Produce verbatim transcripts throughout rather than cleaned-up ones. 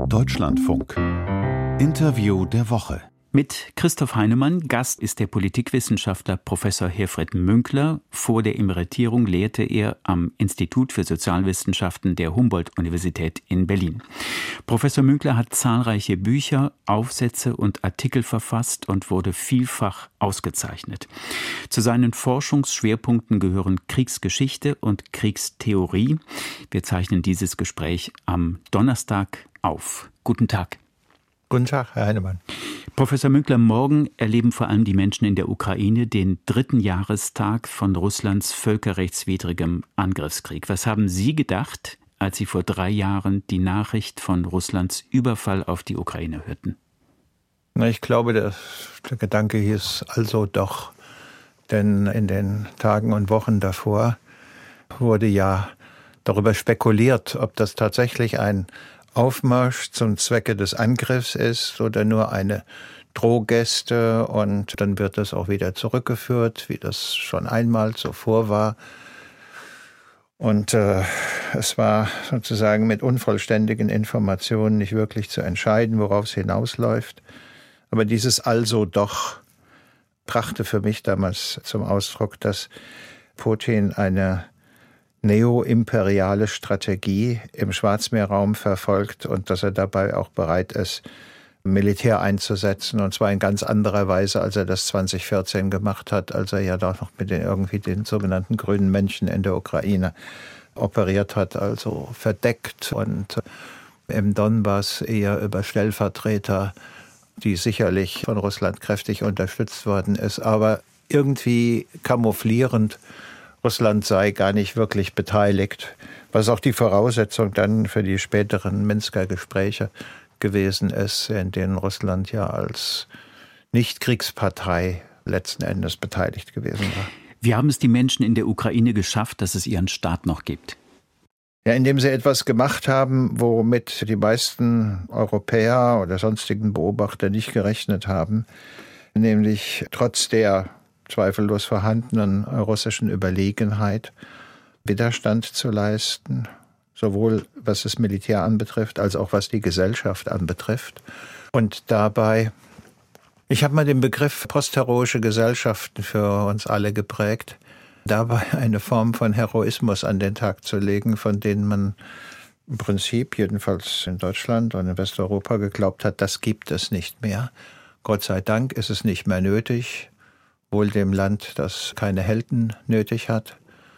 Deutschlandfunk. Interview der Woche. Mit Christoph Heinemann. Gast ist der Politikwissenschaftler Professor Herfried Münkler. Vor der Emeritierung lehrte er am Institut für Sozialwissenschaften der Humboldt-Universität in Berlin. Professor Münkler hat zahlreiche Bücher, Aufsätze und Artikel verfasst und wurde vielfach ausgezeichnet. Zu seinen Forschungsschwerpunkten gehören Kriegsgeschichte und Kriegstheorie. Wir zeichnen dieses Gespräch am Donnerstag auf. Guten Tag. Guten Tag, Herr Heinemann. Professor Münkler, morgen erleben vor allem die Menschen in der Ukraine den dritten Jahrestag von Russlands völkerrechtswidrigem Angriffskrieg. Was haben Sie gedacht, als Sie vor drei Jahren die Nachricht von Russlands Überfall auf die Ukraine hörten? Na, ich glaube, der, der Gedanke hieß also doch, denn in den Tagen und Wochen davor wurde ja darüber spekuliert, ob das tatsächlich ein Aufmarsch zum Zwecke des Angriffs ist oder nur eine Drohgeste, und dann wird das auch wieder zurückgeführt, wie das schon einmal zuvor war. Und äh, es war sozusagen mit unvollständigen Informationen nicht wirklich zu entscheiden, worauf es hinausläuft. Aber dieses Also doch brachte für mich damals zum Ausdruck, dass Putin eine neoimperiale Strategie im Schwarzmeerraum verfolgt und dass er dabei auch bereit ist, Militär einzusetzen, und zwar in ganz anderer Weise, als er das zwanzig vierzehn gemacht hat, als er ja da noch mit den irgendwie den sogenannten grünen Männchen in der Ukraine operiert hat, also verdeckt und im Donbass eher über Stellvertreter, die sicherlich von Russland kräftig unterstützt worden ist, aber irgendwie kamouflierend, Russland sei gar nicht wirklich beteiligt, was auch die Voraussetzung dann für die späteren Minsker Gespräche gewesen ist, in denen Russland ja als Nicht-Kriegspartei letzten Endes beteiligt gewesen war. Wie haben es die Menschen in der Ukraine geschafft, dass es ihren Staat noch gibt? Ja, indem sie etwas gemacht haben, womit die meisten Europäer oder sonstigen Beobachter nicht gerechnet haben, nämlich trotz der zweifellos vorhandenen russischen Überlegenheit Widerstand zu leisten, sowohl was das Militär anbetrifft, als auch was die Gesellschaft anbetrifft. Und dabei, ich habe mal den Begriff postheroische Gesellschaften für uns alle geprägt, dabei eine Form von Heroismus an den Tag zu legen, von denen man im Prinzip, jedenfalls in Deutschland und in Westeuropa, geglaubt hat, das gibt es nicht mehr. Gott sei Dank ist es nicht mehr nötig. Wohl dem Land, das keine Helden nötig hat,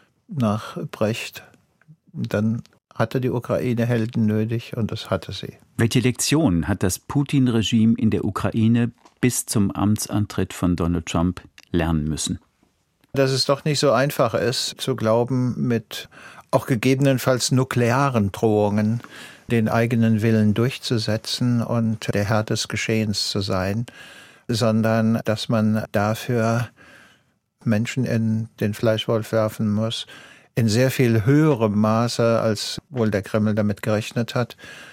nach Brecht. Dann hatte die Ukraine Helden nötig, und das hatte sie. Welche Lektion hat das Putin-Regime in der Ukraine bis zum Amtsantritt von Donald Trump lernen müssen? Dass es doch nicht so einfach ist, zu glauben, mit auch gegebenenfalls nuklearen Drohungen den eigenen Willen durchzusetzen und der Herr des Geschehens zu sein, sondern dass man dafür Menschen in den Fleischwolf werfen muss, in sehr viel höherem Maße, als wohl der Kreml damit gerechnet hat,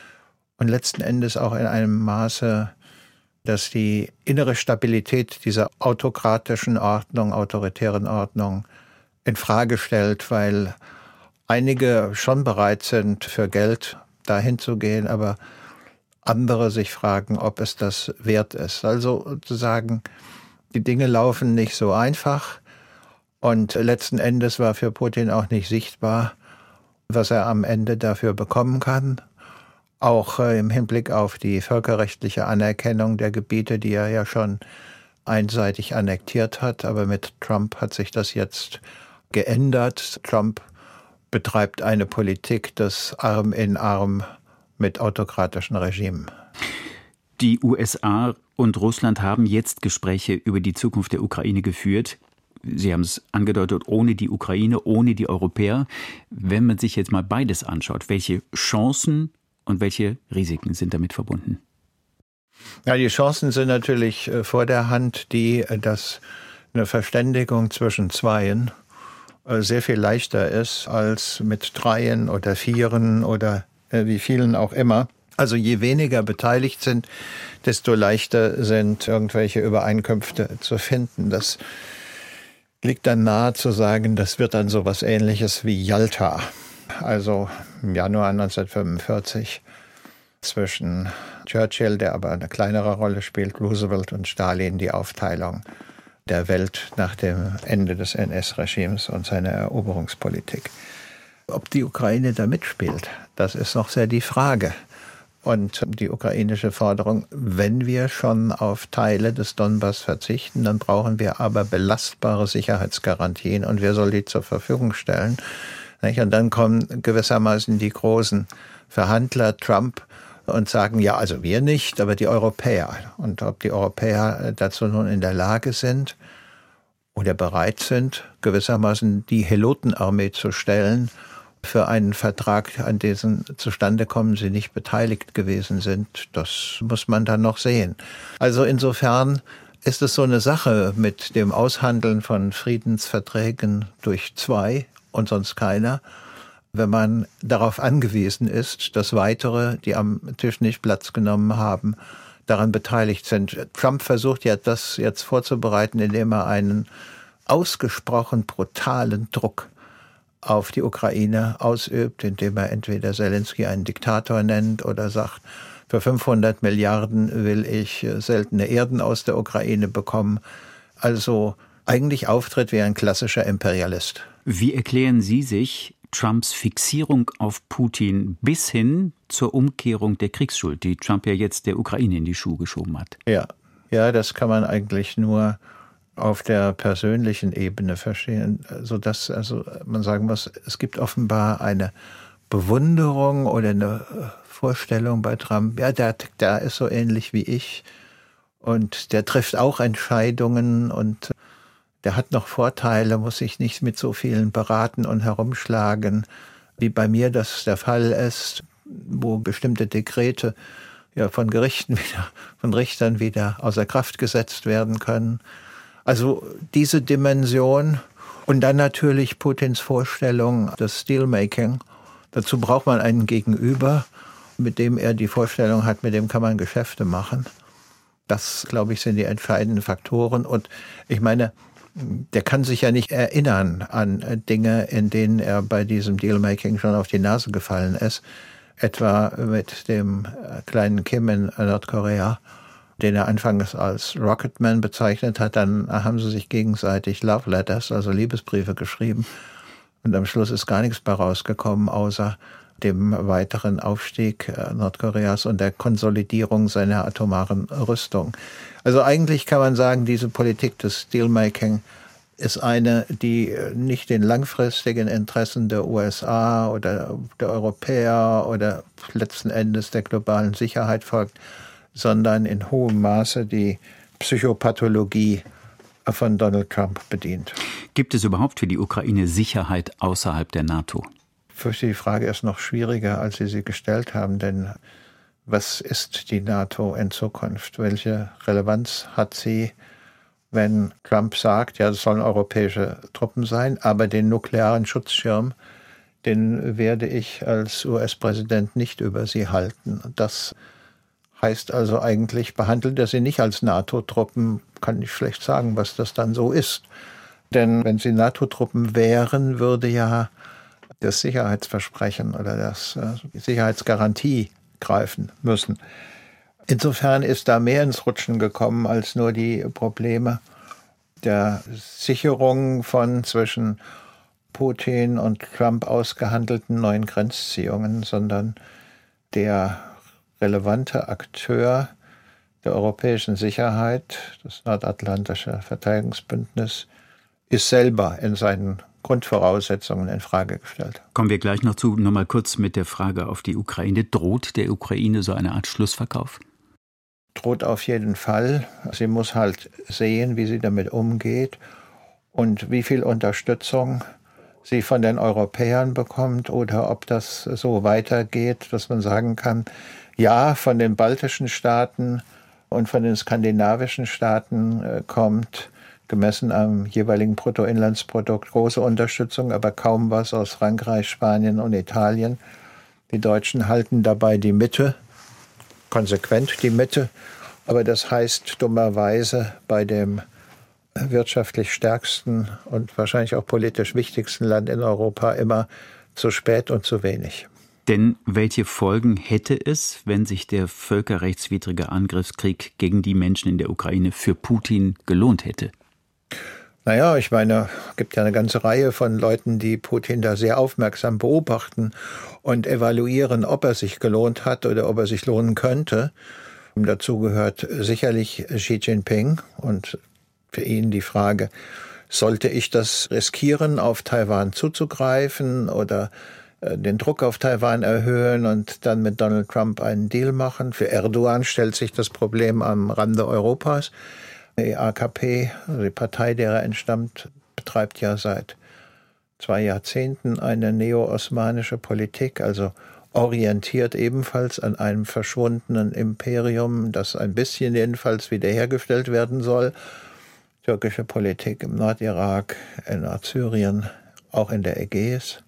und letzten Endes auch in einem Maße, dass die innere Stabilität dieser autokratischen Ordnung, autoritären Ordnung in Frage stellt, weil einige schon bereit sind, für Geld dahin zu gehen, aber andere sich fragen, ob es das wert ist. Also zu sagen, die Dinge laufen nicht so einfach, und letzten Endes war für Putin auch nicht sichtbar, was er am Ende dafür bekommen kann. Auch im Hinblick auf die völkerrechtliche Anerkennung der Gebiete, die er ja schon einseitig annektiert hat. Aber mit Trump hat sich das jetzt geändert. Trump betreibt eine Politik des Arm in Arm mit autokratischen Regimen. Die U S A und Russland haben jetzt Gespräche über die Zukunft der Ukraine geführt. Sie haben es angedeutet, ohne die Ukraine, ohne die Europäer. Wenn man sich jetzt mal beides anschaut, welche Chancen und welche Risiken sind damit verbunden? Ja, die Chancen sind natürlich vor der Hand, die, dass eine Verständigung zwischen Zweien sehr viel leichter ist als mit Dreien oder Vieren oder wie vielen auch immer. Also je weniger beteiligt sind, desto leichter sind irgendwelche Übereinkünfte zu finden. Das liegt dann nahe zu sagen, das wird dann so was Ähnliches wie Jalta. Also im Januar neunzehnhundertfünfundvierzig zwischen Churchill, der aber eine kleinere Rolle spielt, Roosevelt und Stalin, die Aufteilung der Welt nach dem Ende des N S-Regimes und seiner Eroberungspolitik. Ob die Ukraine da mitspielt, das ist noch sehr die Frage. Und die ukrainische Forderung, wenn wir schon auf Teile des Donbass verzichten, dann brauchen wir aber belastbare Sicherheitsgarantien und wer soll die zur Verfügung stellen? Und dann kommen gewissermaßen die großen Verhandler, Trump, und sagen, ja, also wir nicht, aber die Europäer. Und ob die Europäer dazu nun in der Lage sind oder bereit sind, gewissermaßen die Helotenarmee zu stellen für einen Vertrag, an dessen Zustandekommen sie nicht beteiligt gewesen sind, das muss man dann noch sehen. Also insofern ist es so eine Sache mit dem Aushandeln von Friedensverträgen durch zwei und sonst keiner, wenn man darauf angewiesen ist, dass weitere, die am Tisch nicht Platz genommen haben, daran beteiligt sind. Trump versucht ja, das jetzt vorzubereiten, indem er einen ausgesprochen brutalen Druck auf die Ukraine ausübt, indem er entweder Zelensky einen Diktator nennt oder sagt, für fünfhundert Milliarden will ich seltene Erden aus der Ukraine bekommen. Also eigentlich auftritt wie ein klassischer Imperialist. Wie erklären Sie sich Trumps Fixierung auf Putin bis hin zur Umkehrung der Kriegsschuld, die Trump ja jetzt der Ukraine in die Schuhe geschoben hat? Ja, ja, das kann man eigentlich nur auf der persönlichen Ebene verstehen, sodass also man sagen muss, es gibt offenbar eine Bewunderung oder eine Vorstellung bei Trump, ja, der, der ist so ähnlich wie ich und der trifft auch Entscheidungen und der hat noch Vorteile, muss sich nicht mit so vielen beraten und herumschlagen, wie bei mir das der Fall ist, wo bestimmte Dekrete ja von Gerichten wieder, von Richtern wieder außer Kraft gesetzt werden können. Also diese Dimension und dann natürlich Putins Vorstellung des Dealmaking. Dazu braucht man einen Gegenüber, mit dem er die Vorstellung hat, mit dem kann man Geschäfte machen. Das, glaube ich, sind die entscheidenden Faktoren. Und ich meine, der kann sich ja nicht erinnern an Dinge, in denen er bei diesem Dealmaking schon auf die Nase gefallen ist. Etwa mit dem kleinen Kim in Nordkorea, den er anfangs als Rocketman bezeichnet hat. Dann haben sie sich gegenseitig Love Letters, also Liebesbriefe geschrieben. Und am Schluss ist gar nichts bei rausgekommen, außer dem weiteren Aufstieg Nordkoreas und der Konsolidierung seiner atomaren Rüstung. Also eigentlich kann man sagen, diese Politik des Dealmaking ist eine, die nicht den langfristigen Interessen der U S A oder der Europäer oder letzten Endes der globalen Sicherheit folgt, sondern in hohem Maße die Psychopathologie von Donald Trump bedient. Gibt es überhaupt für die Ukraine Sicherheit außerhalb der NATO? Ich fürchte, die Frage ist noch schwieriger, als Sie sie gestellt haben, denn was ist die NATO in Zukunft? Welche Relevanz hat sie, wenn Trump sagt, ja, es sollen europäische Truppen sein, aber den nuklearen Schutzschirm, den werde ich als U S-Präsident nicht über sie halten. Das heißt also eigentlich, behandelt er sie nicht als NATO-Truppen, kann ich schlecht sagen, was das dann so ist. Denn wenn sie NATO-Truppen wären, würde ja das Sicherheitsversprechen oder das äh, Sicherheitsgarantie greifen müssen. Insofern ist da mehr ins Rutschen gekommen als nur die Probleme der Sicherung von zwischen Putin und Trump ausgehandelten neuen Grenzziehungen, sondern der relevante Akteur der europäischen Sicherheit, das Nordatlantische Verteidigungsbündnis, ist selber in seinen Grundvoraussetzungen in Frage gestellt. Kommen wir gleich noch zu, noch mal kurz mit der Frage auf die Ukraine. Droht der Ukraine so eine Art Schlussverkauf? Droht auf jeden Fall. Sie muss halt sehen, wie sie damit umgeht und wie viel Unterstützung sie von den Europäern bekommt oder ob das so weitergeht, dass man sagen kann, ja, von den baltischen Staaten und von den skandinavischen Staaten äh, kommt gemessen am jeweiligen Bruttoinlandsprodukt große Unterstützung, aber kaum was aus Frankreich, Spanien und Italien. Die Deutschen halten dabei die Mitte, konsequent die Mitte, aber das heißt dummerweise bei dem wirtschaftlich stärksten und wahrscheinlich auch politisch wichtigsten Land in Europa immer zu spät und zu wenig. Denn welche Folgen hätte es, wenn sich der völkerrechtswidrige Angriffskrieg gegen die Menschen in der Ukraine für Putin gelohnt hätte? Naja, ich meine, es gibt ja eine ganze Reihe von Leuten, die Putin da sehr aufmerksam beobachten und evaluieren, ob er sich gelohnt hat oder ob er sich lohnen könnte. Und dazu gehört sicherlich Xi Jinping und für ihn die Frage, sollte ich das riskieren, auf Taiwan zuzugreifen oder den Druck auf Taiwan erhöhen und dann mit Donald Trump einen Deal machen? Für Erdogan stellt sich das Problem am Rande Europas. Die A K P, also die Partei, der er entstammt, betreibt ja seit zwei Jahrzehnten eine neo-osmanische Politik, also orientiert ebenfalls an einem verschwundenen Imperium, das ein bisschen jedenfalls wiederhergestellt werden soll. Türkische Politik im Nordirak, in Nordsyrien, auch in der Ägäis.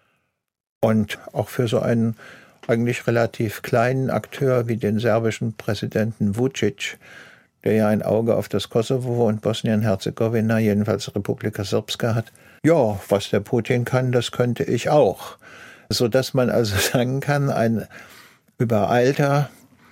Und auch für so einen eigentlich relativ kleinen Akteur wie den serbischen Präsidenten Vučić, der ja ein Auge auf das Kosovo und Bosnien-Herzegowina, jedenfalls Republika Srpska hat. Ja, was der Putin kann, das könnte ich auch. Sodass man also sagen kann, ein übereilter,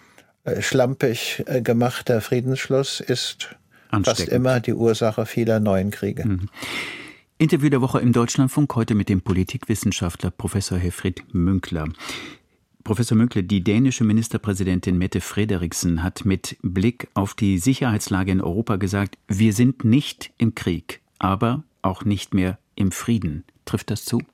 schlampig gemachter Friedensschluss ist fast immer die Ursache vieler neuen Kriege. Mhm. Interview der Woche im Deutschlandfunk, heute mit dem Politikwissenschaftler Professor Herfried Münkler. Professor Münkler, die dänische Ministerpräsidentin Mette Frederiksen hat mit Blick auf die Sicherheitslage in Europa gesagt, wir sind nicht im Krieg, aber auch nicht mehr im Frieden. Trifft das zu?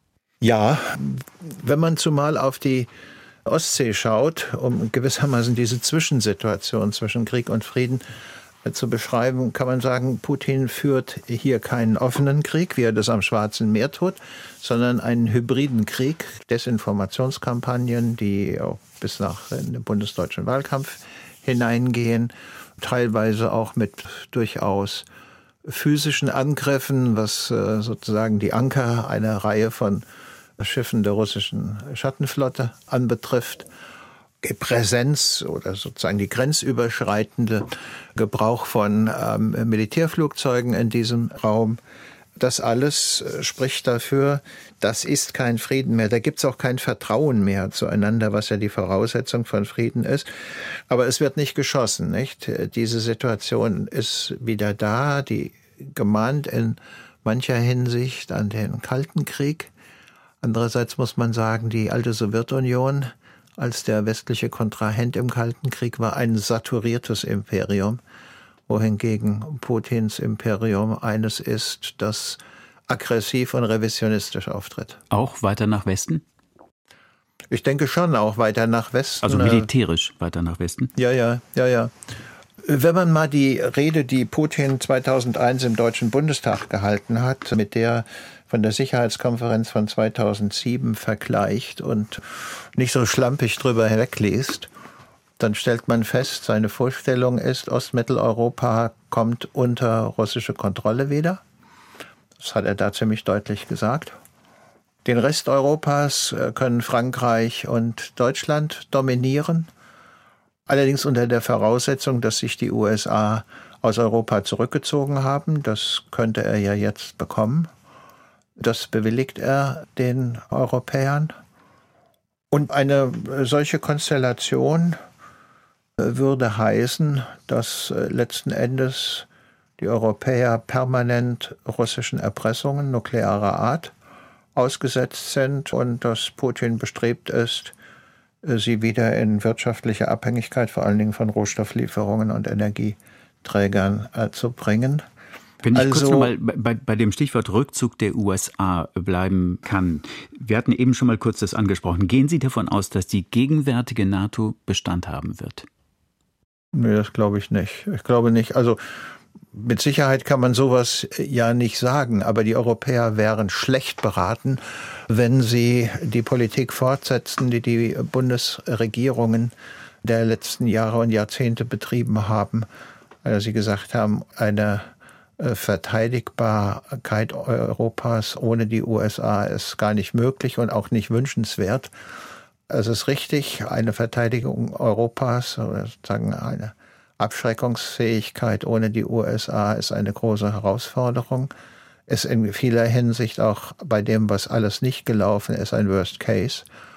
Ja, wenn man zumal auf die Ostsee schaut, um gewissermaßen diese Zwischensituation zwischen Krieg und Frieden zu beschreiben, kann man sagen, Putin führt hier keinen offenen Krieg, wie er das am Schwarzen Meer tut, sondern einen hybriden Krieg, Desinformationskampagnen, die auch bis nach in den bundesdeutschen Wahlkampf hineingehen, teilweise auch mit durchaus physischen Angriffen, was äh, sozusagen die Anker einer Reihe von Schiffen der russischen Schattenflotte anbetrifft. Präsenz oder sozusagen die grenzüberschreitende Gebrauch von ähm, Militärflugzeugen in diesem Raum. Das alles äh, spricht dafür, das ist kein Frieden mehr. Da gibt es auch kein Vertrauen mehr zueinander, was ja die Voraussetzung von Frieden ist. Aber es wird nicht geschossen, nicht? Diese Situation ist wieder da, die gemahnt in mancher Hinsicht an den Kalten Krieg. Andererseits muss man sagen, die alte Sowjetunion als der westliche Kontrahent im Kalten Krieg war ein saturiertes Imperium, wohingegen Putins Imperium eines ist, das aggressiv und revisionistisch auftritt. Auch weiter nach Westen? Ich denke schon, auch weiter nach Westen. Also militärisch weiter nach Westen? Ja, ja, ja, ja. Wenn man mal die Rede, die Putin zweitausendeins im Deutschen Bundestag gehalten hat, mit der von der Sicherheitskonferenz von zweitausendsieben vergleicht und nicht so schlampig drüber hinwegliest, dann stellt man fest, seine Vorstellung ist, Ostmitteleuropa kommt unter russische Kontrolle wieder. Das hat er da ziemlich deutlich gesagt. Den Rest Europas können Frankreich und Deutschland dominieren. Allerdings unter der Voraussetzung, dass sich die U S A aus Europa zurückgezogen haben. Das könnte er ja jetzt bekommen. Das bewilligt er den Europäern. Und eine solche Konstellation würde heißen, dass letzten Endes die Europäer permanent russischen Erpressungen nuklearer Art ausgesetzt sind und dass Putin bestrebt ist, sie wieder in wirtschaftliche Abhängigkeit, vor allen Dingen von Rohstofflieferungen und Energieträgern, äh, zu bringen. Wenn ich also, kurz nochmal bei, bei dem Stichwort Rückzug der U S A bleiben kann. Wir hatten eben schon mal kurz das angesprochen. Gehen Sie davon aus, dass die gegenwärtige NATO Bestand haben wird? Nee, das glaube ich nicht. Ich glaube nicht. Also mit Sicherheit kann man sowas ja nicht sagen, aber die Europäer wären schlecht beraten, wenn sie die Politik fortsetzen, die die Bundesregierungen der letzten Jahre und Jahrzehnte betrieben haben. Also sie gesagt haben, eine Verteidigbarkeit Europas ohne die U S A ist gar nicht möglich und auch nicht wünschenswert. Es ist richtig, eine Verteidigung Europas oder sozusagen eine Abschreckungsfähigkeit ohne die U S A ist eine große Herausforderung. Ist in vieler Hinsicht auch bei dem, was alles nicht gelaufen ist, ein Worst Case.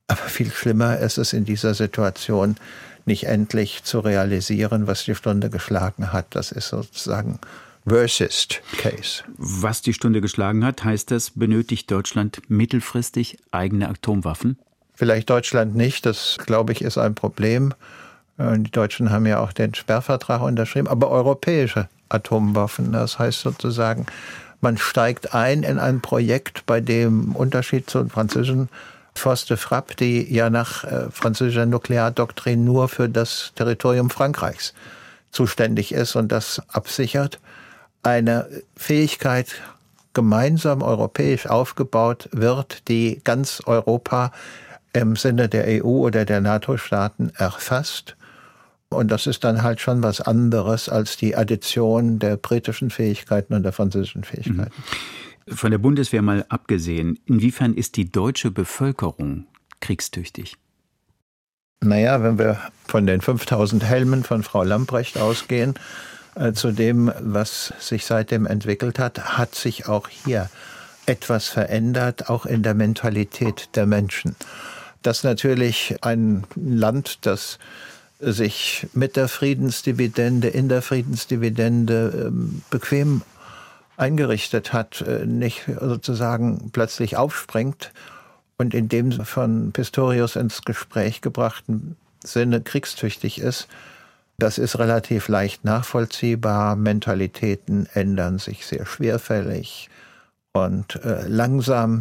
Aber viel schlimmer ist es in dieser Situation, nicht endlich zu realisieren, was die Stunde geschlagen hat. Das ist sozusagen Worst Case. Was die Stunde geschlagen hat, heißt das, benötigt Deutschland mittelfristig eigene Atomwaffen? Vielleicht Deutschland nicht, das glaube ich ist ein Problem. Die Deutschen haben ja auch den Sperrvertrag unterschrieben, aber europäische Atomwaffen. Das heißt sozusagen, man steigt ein in ein Projekt, bei dem im Unterschied zu den französischen Force de Frappe, die ja nach äh, französischer Nukleardoktrin nur für das Territorium Frankreichs zuständig ist und das absichert, eine Fähigkeit gemeinsam europäisch aufgebaut wird, die ganz Europa im Sinne der E U oder der NATO-Staaten erfasst. Und das ist dann halt schon was anderes als die Addition der britischen Fähigkeiten und der französischen Fähigkeiten. Von der Bundeswehr mal abgesehen, inwiefern ist die deutsche Bevölkerung kriegstüchtig? Naja, wenn wir von den fünftausend Helmen von Frau Lambrecht ausgehen, äh, zu dem, was sich seitdem entwickelt hat, hat sich auch hier etwas verändert, auch in der Mentalität der Menschen. Dass natürlich ein Land, das sich mit der Friedensdividende, in der Friedensdividende ähm, bequem eingerichtet hat, nicht sozusagen plötzlich aufspringt und in dem von Pistorius ins Gespräch gebrachten Sinne kriegstüchtig ist, das ist relativ leicht nachvollziehbar. Mentalitäten ändern sich sehr schwerfällig und äh, langsam,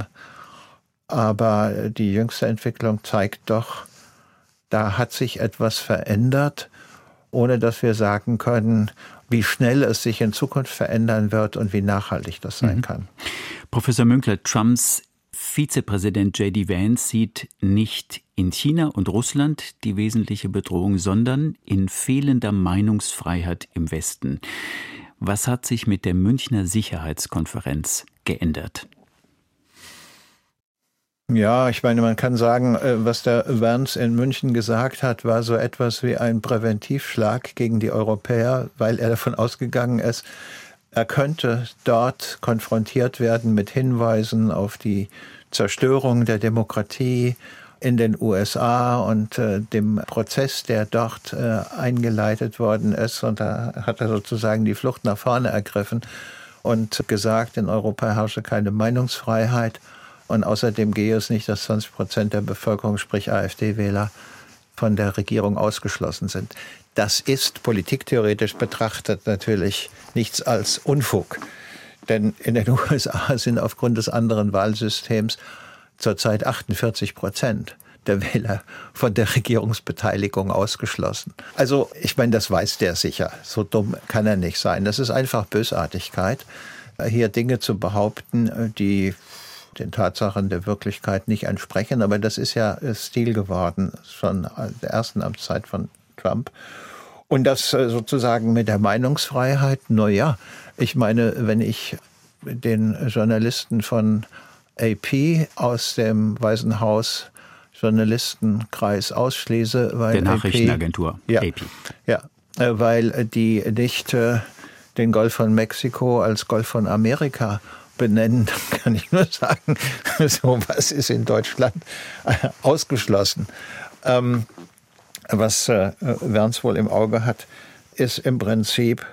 aber die jüngste Entwicklung zeigt doch, da hat sich etwas verändert, ohne dass wir sagen können, wie schnell es sich in Zukunft verändern wird und wie nachhaltig das sein kann. Professor Münkler, Trumps Vizepräsident J D Vance sieht nicht in China und Russland die wesentliche Bedrohung, sondern in fehlender Meinungsfreiheit im Westen. Was hat sich mit der Münchner Sicherheitskonferenz geändert? Ja, ich meine, man kann sagen, was der Vance in München gesagt hat, war so etwas wie ein Präventivschlag gegen die Europäer, weil er davon ausgegangen ist, er könnte dort konfrontiert werden mit Hinweisen auf die Zerstörung der Demokratie in den U S A und äh, dem Prozess, der dort äh, eingeleitet worden ist. Und da hat er sozusagen die Flucht nach vorne ergriffen und gesagt, in Europa herrsche keine Meinungsfreiheit. Und außerdem gehe es nicht, dass zwanzig Prozent der Bevölkerung, sprich AfD-Wähler, von der Regierung ausgeschlossen sind. Das ist politiktheoretisch betrachtet natürlich nichts als Unfug. Denn in den U S A sind aufgrund des anderen Wahlsystems zurzeit achtundvierzig Prozent der Wähler von der Regierungsbeteiligung ausgeschlossen. Also ich meine, das weiß der sicher. So dumm kann er nicht sein. Das ist einfach Bösartigkeit, hier Dinge zu behaupten, die den Tatsachen der Wirklichkeit nicht entsprechen. Aber das ist ja Stil geworden, schon in der ersten Amtszeit von Trump. Und das sozusagen mit der Meinungsfreiheit, na ja, ich meine, wenn ich den Journalisten von A P aus dem Weißen Haus Journalistenkreis ausschließe, weil der Nachrichtenagentur ja, A P. Ja, weil die nicht den Golf von Mexiko als Golf von Amerika benennen, dann kann ich nur sagen, sowas ist in Deutschland ausgeschlossen. Ähm, was äh, Vance wohl im Auge hat, ist im Prinzip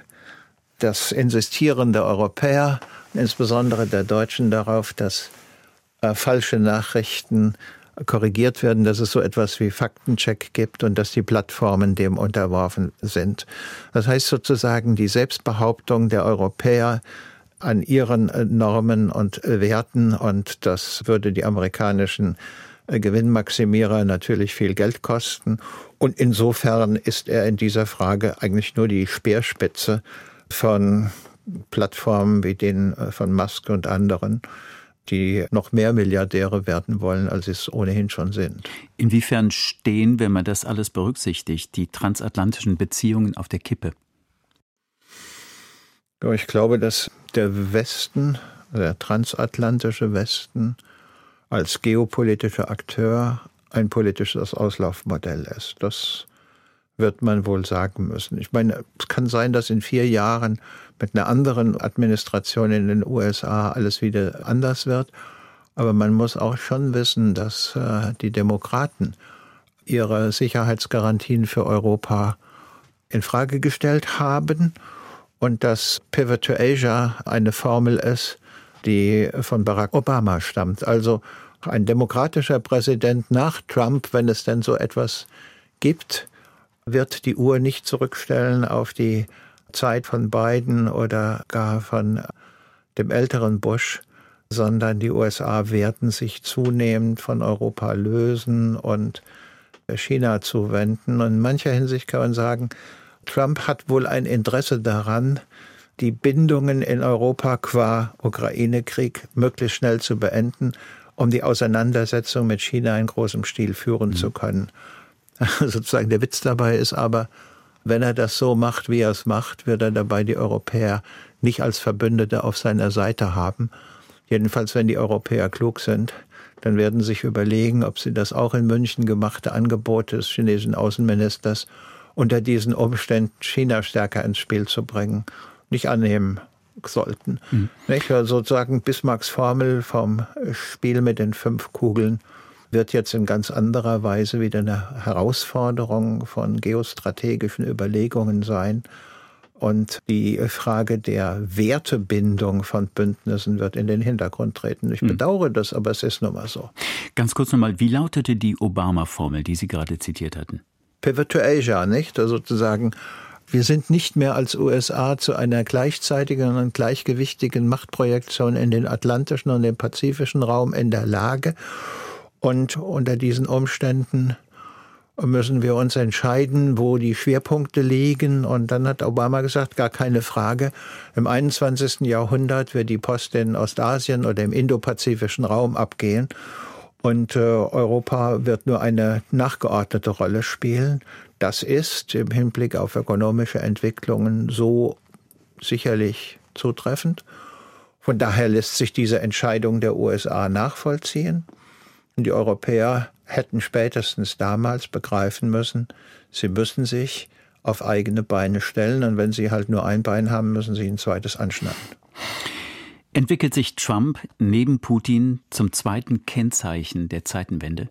das Insistieren der Europäer, insbesondere der Deutschen, darauf, dass äh, falsche Nachrichten korrigiert werden, dass es so etwas wie Faktencheck gibt und dass die Plattformen dem unterworfen sind. Das heißt sozusagen, die Selbstbehauptung der Europäer an ihren Normen und Werten, und das würde die amerikanischen Gewinnmaximierer natürlich viel Geld kosten. Und insofern ist er in dieser Frage eigentlich nur die Speerspitze von Plattformen wie denen von Musk und anderen, die noch mehr Milliardäre werden wollen, als sie es ohnehin schon sind. Inwiefern stehen, wenn man das alles berücksichtigt, die transatlantischen Beziehungen auf der Kippe? Ich glaube, dass der Westen, der transatlantische Westen, als geopolitischer Akteur ein politisches Auslaufmodell ist. Das wird man wohl sagen müssen. Ich meine, es kann sein, dass in vier Jahren mit einer anderen Administration in den U S A alles wieder anders wird. Aber man muss auch schon wissen, dass äh, die Demokraten ihre Sicherheitsgarantien für Europa in Frage gestellt haben und dass Pivot to Asia eine Formel ist, die von Barack Obama stammt. Also ein demokratischer Präsident nach Trump, wenn es denn so etwas gibt, wird die Uhr nicht zurückstellen auf die Zeit von Biden oder gar von dem älteren Bush, sondern die U S A werden sich zunehmend von Europa lösen und China zuwenden. Und in mancher Hinsicht kann man sagen, Trump hat wohl ein Interesse daran, die Bindungen in Europa qua Ukraine-Krieg möglichst schnell zu beenden, um die Auseinandersetzung mit China in großem Stil führen mhm. zu können. Sozusagen der Witz dabei ist aber, wenn er das so macht, wie er es macht, wird er dabei die Europäer nicht als Verbündete auf seiner Seite haben. Jedenfalls, wenn die Europäer klug sind, dann werden sie sich überlegen, ob sie das auch in München gemachte Angebot des chinesischen Außenministers unter diesen Umständen China stärker ins Spiel zu bringen, nicht annehmen sollten. Mhm. Nicht? Also sozusagen Bismarcks Formel vom Spiel mit den fünf Kugeln wird jetzt in ganz anderer Weise wieder eine Herausforderung von geostrategischen Überlegungen sein. Und die Frage der Wertebindung von Bündnissen wird in den Hintergrund treten. Ich bedauere das, aber es ist nun mal so. Ganz kurz nochmal, wie lautete die Obama-Formel, die Sie gerade zitiert hatten? Pivot to Asia, nicht? Also sozusagen, wir sind nicht mehr als U S A zu einer gleichzeitigen und gleichgewichtigen Machtprojektion in den atlantischen und den pazifischen Raum in der Lage. Und unter diesen Umständen müssen wir uns entscheiden, wo die Schwerpunkte liegen. Und dann hat Obama gesagt, gar keine Frage, im einundzwanzigsten Jahrhundert wird die Post in Ostasien oder im indopazifischen Raum abgehen. Und äh, Europa wird nur eine nachgeordnete Rolle spielen. Das ist im Hinblick auf ökonomische Entwicklungen so sicherlich zutreffend. Von daher lässt sich diese Entscheidung der U S A nachvollziehen. Und die Europäer hätten spätestens damals begreifen müssen, sie müssen sich auf eigene Beine stellen. Und wenn sie halt nur ein Bein haben, müssen sie ein zweites anschneiden. Entwickelt sich Trump neben Putin zum zweiten Kennzeichen der Zeitenwende?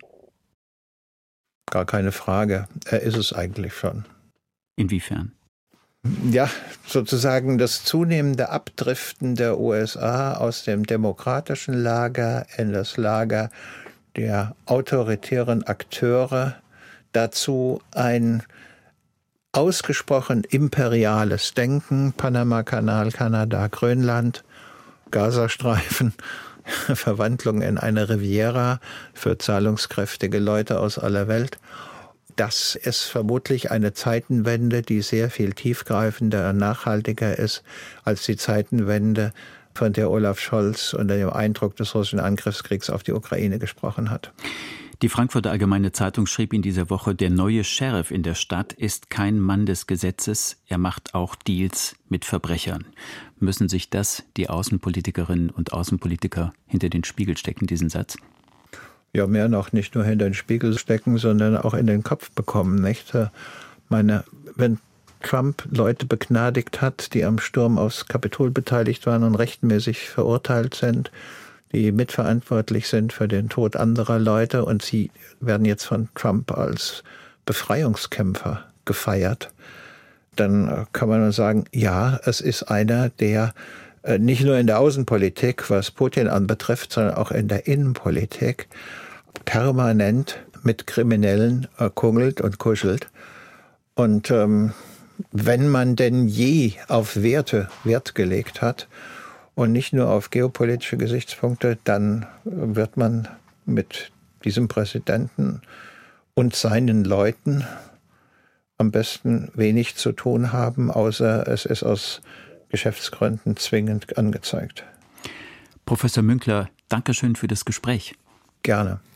Gar keine Frage. Er ist es eigentlich schon. Inwiefern? Ja, sozusagen das zunehmende Abdriften der U S A aus dem demokratischen Lager in das Lager der autoritären Akteure, dazu ein ausgesprochen imperiales Denken, Panama-Kanal, Kanada, Grönland, Gazastreifen, Verwandlung in eine Riviera für zahlungskräftige Leute aus aller Welt. Das ist vermutlich eine Zeitenwende, die sehr viel tiefgreifender und nachhaltiger ist als die Zeitenwende, von der Olaf Scholz unter dem Eindruck des russischen Angriffskriegs auf die Ukraine gesprochen hat. Die Frankfurter Allgemeine Zeitung schrieb in dieser Woche, der neue Sheriff in der Stadt ist kein Mann des Gesetzes, er macht auch Deals mit Verbrechern. Müssen sich das die Außenpolitikerinnen und Außenpolitiker hinter den Spiegel stecken, diesen Satz? Ja, mehr noch, nicht nur hinter den Spiegel stecken, sondern auch in den Kopf bekommen, nicht? Meine, wenn Trump Leute begnadigt hat, die am Sturm aufs Kapitol beteiligt waren und rechtmäßig verurteilt sind, die mitverantwortlich sind für den Tod anderer Leute, und sie werden jetzt von Trump als Befreiungskämpfer gefeiert, dann kann man nur sagen, ja, es ist einer, der nicht nur in der Außenpolitik, was Putin anbetrifft, sondern auch in der Innenpolitik permanent mit Kriminellen kungelt und kuschelt. Und ähm, wenn man denn je auf Werte Wert gelegt hat, und nicht nur auf geopolitische Gesichtspunkte, dann wird man mit diesem Präsidenten und seinen Leuten am besten wenig zu tun haben, außer es ist aus Geschäftsgründen zwingend angezeigt. Professor Münkler, danke schön für das Gespräch. Gerne.